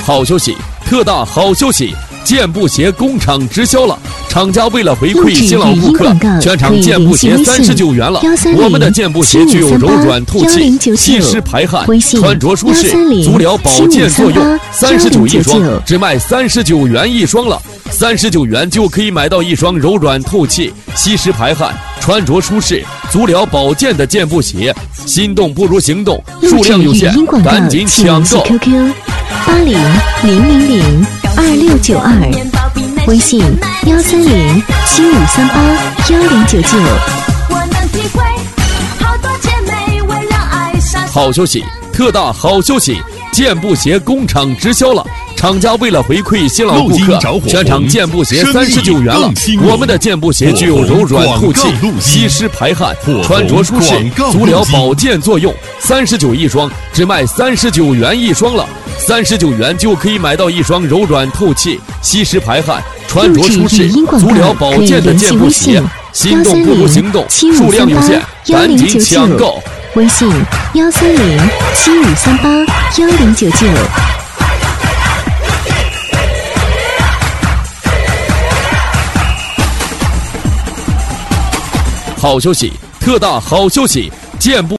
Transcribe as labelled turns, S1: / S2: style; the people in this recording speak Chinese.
S1: 好消息，特大好消息！健步鞋工厂直销了。厂家为了回馈新老顾客，全场健步鞋39元了。我们的健步鞋具有柔软透气、吸湿排汗、穿着舒适、足疗保健作用，39一双，只卖39元一双了。39元就可以买到一双柔软透气、吸湿排汗、穿着舒适、足疗保健的健步鞋。心动不如行动，数量有限，赶紧抢购
S2: ！QQ 80002692，微信13075381099。
S1: 好消息，特大好消息！健步鞋工厂直销了。厂家为了回馈新老顾客，全场健步鞋39元了。我们的健步鞋具有柔软透气、吸湿排汗、穿着舒适、足疗保健作用，39一双，只卖39元一双了。39元就可以买到一双柔软透气、吸湿排汗、穿着舒适、足疗保健的健步鞋。心动不如行动，数量有限，赶紧抢购！
S2: 微信13075381099。
S1: 好消息，特大好消息！健步